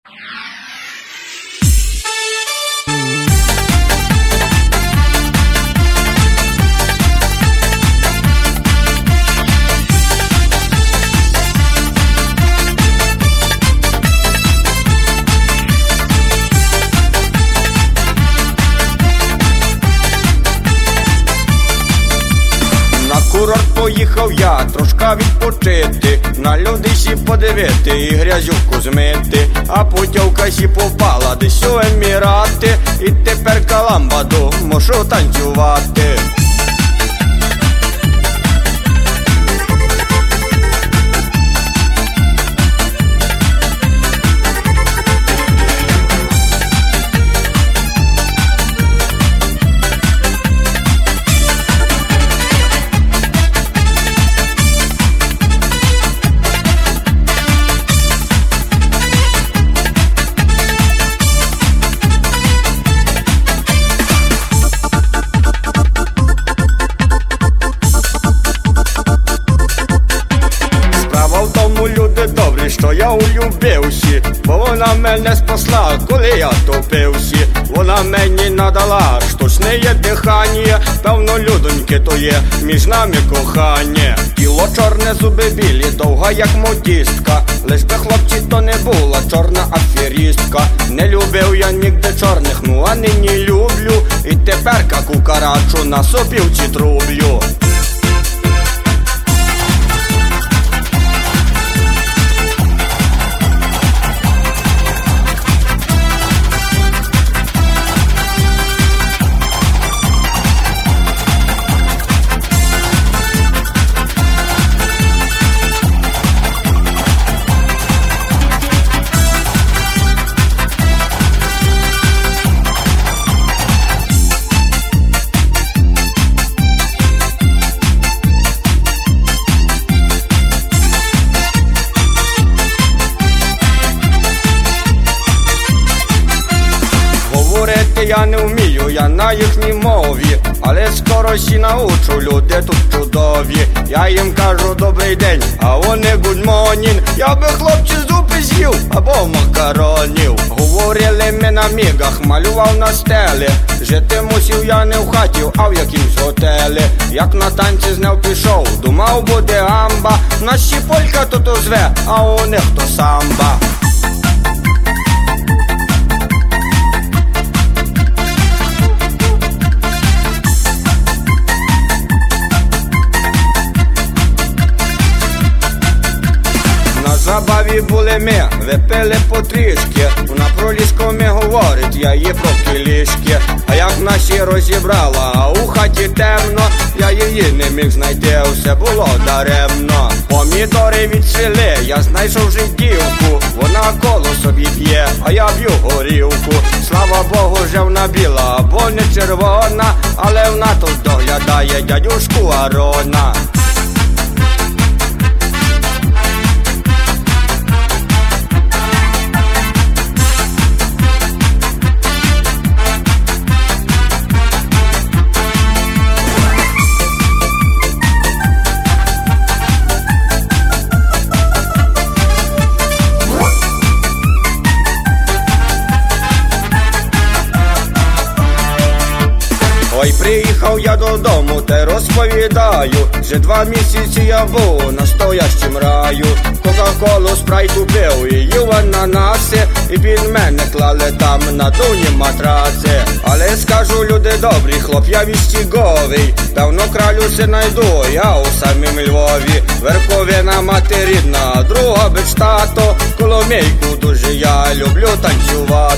Курорт поїхав я, трошка відпочити, на Людиші подивити і грязюку змити. А путівка сі попала десь у Емірати, і тепер каламбаду мушу танцювати. Люди добрі, що я улюбився, бо вона мене спасла, коли я топився. Вона мені надала штучне є дихання, певно, людоньки, то є між нами кохання. Тіло чорне, зуби білі, довга як модістка, лиш би хлопці то не була чорна аферістка. Не любив я нігде чорних, ну а нині люблю, і тепер кукарачу на сопілці трублю. Я не вмію, я на їхній мові, але скоро сі научу, люди тут чудові. Я їм кажу добрий день, а вони good morning. Я би хлопці зупи з'їв або макаронів. Говорили ми на мігах, малював на стелі. Жити мусів я не в хаті, а в якимсь готелі. Як на танці з ним пішов, думав буде гамба. Наші полька тут озве, а у них то самба. Забаві були ми, випили потрішки, вона про ліжко ми говорить, я їй про кілішки. А як наші розібрала, а у хаті темно, я її не міг знайти, все було даремно. Помідори відсвіли, я знайшов жидівку, вона коло собі п'є, а я б'ю горілку. Слава Богу, вже вона біла, або не червона, але вона тут доглядає дядюшку Арона. Ой, приїхав я додому, те розповідаю, вже 2 місяці я був на стоящім раю. Кока-колу, спрайту пив і їв ананаси, і під мене клали там на дуні матраси. Але скажу, люди добрі, хлоп я вістіговий, давно кралю се найду, я у самім Львові. Верховина мати рідна, друга без тато, коломейку дуже я люблю танцювати.